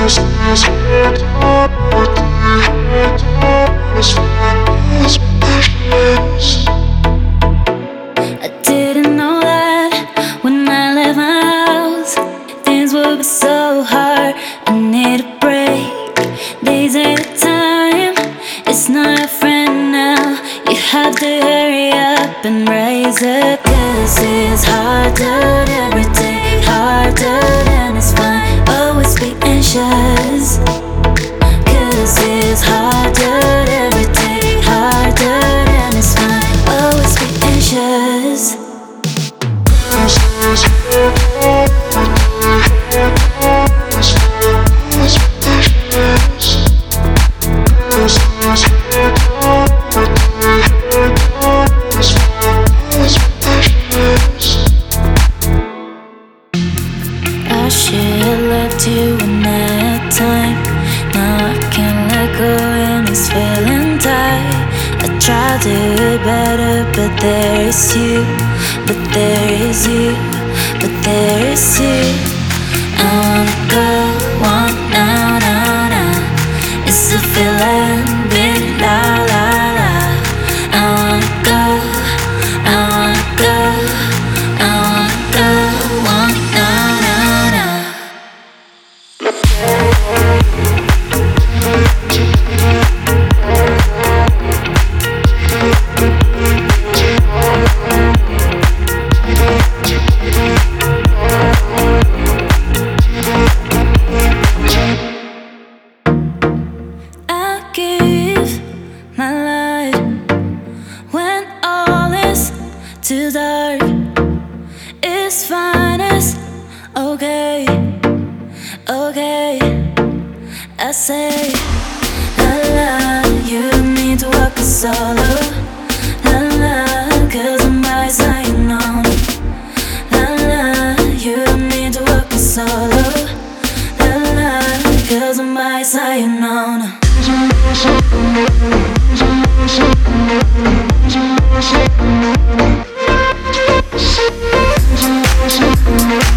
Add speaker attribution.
Speaker 1: I didn't know that when I left my house, things would be so hard. I need a break, days at a time. It's not a friend now. You have to hurry up and raise it, 'cause it's harder every day, harder than it's fine. Always be anxious, 'cause it's harder every day, harder than it's fine. Always be anxious. I should have left you in that time. Now I can't let go and it's feeling tight. I tried to do it better, but there is you, but there is you, but there is you. I wanna go, want now, now, now. It's a feeling, bit la la la. I wanna go, I wanna go, I wanna go, want now, now, now. I give my life when all is too dark. It's fine, it's okay, okay. I say, la la, you don't need to walk it solo. La la, 'cause I'm by side, you know. La la, you don't need to walk it solo. La la, 'cause I'm by side, you know. No.